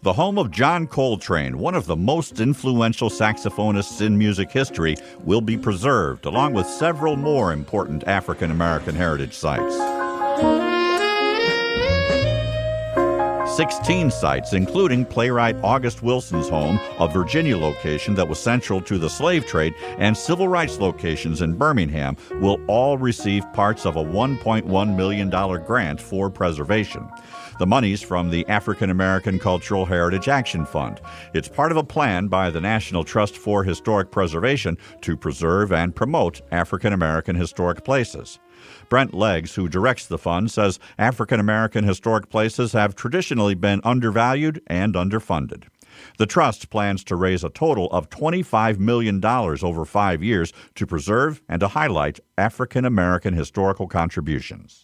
The home of John Coltrane, one of the most influential saxophonists in music history, will be preserved, along with several more important African American heritage sites. 16 sites, including playwright August Wilson's home, a Virginia location that was central to the slave trade, and civil rights locations in Birmingham, will all receive parts of a $1.1 million grant for preservation. The money's from the African American Cultural Heritage Action Fund. It's part of a plan by the National Trust for Historic Preservation to preserve and promote African American historic places. Brent Leggs, who directs the fund, says African American historic places have traditionally been undervalued and underfunded. The trust plans to raise a total of $25 million over 5 years to preserve and to highlight African American historical contributions.